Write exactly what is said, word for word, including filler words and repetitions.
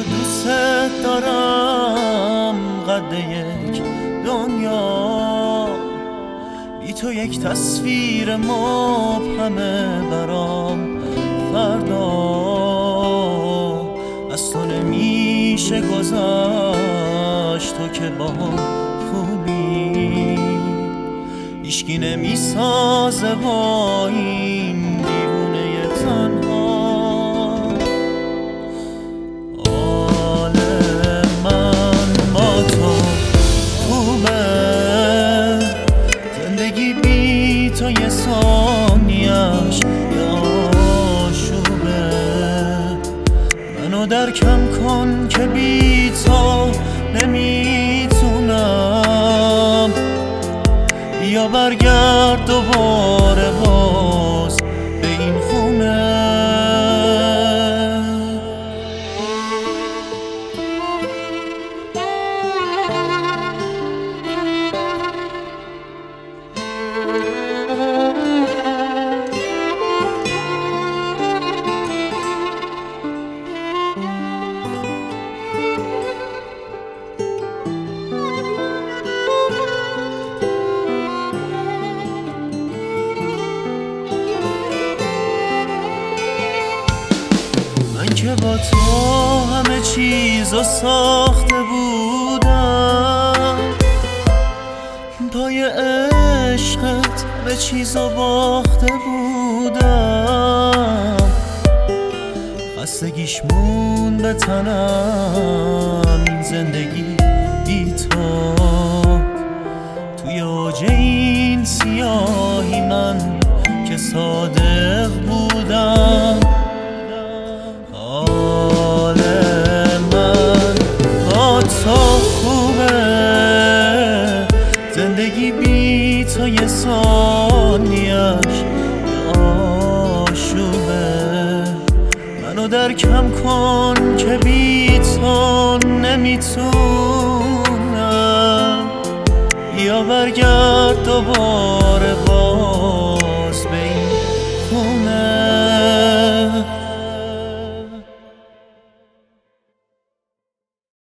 دوست دارم قد یک دنیا، بی تو یک تصویر مبهمه برام. فردا از تو نمیشه گذاشت، تو که با خوبی هیچکی نمیسازه با این دیوونه تنها. حال من با تو خوبه، زندگی بی تو یه ثانیه‌اش یه آشوبه. منو درکم کن که بی تو نمیتونم، یا برگرد دوباره باز به این خونه. که با تو همه چیزو ساخته بودم، پای عشقت به چیزو باخته بودم. خستگیش مون به تنم این زندگی بی تو، توی اوج این سیاهی من که صادق بودم. حال من با تو خوبه، زندگی بی تو یه ثانیه‌اش یه آشوبه. منو درکم کن که بی تو نمیتونم، یا برگرد دوباره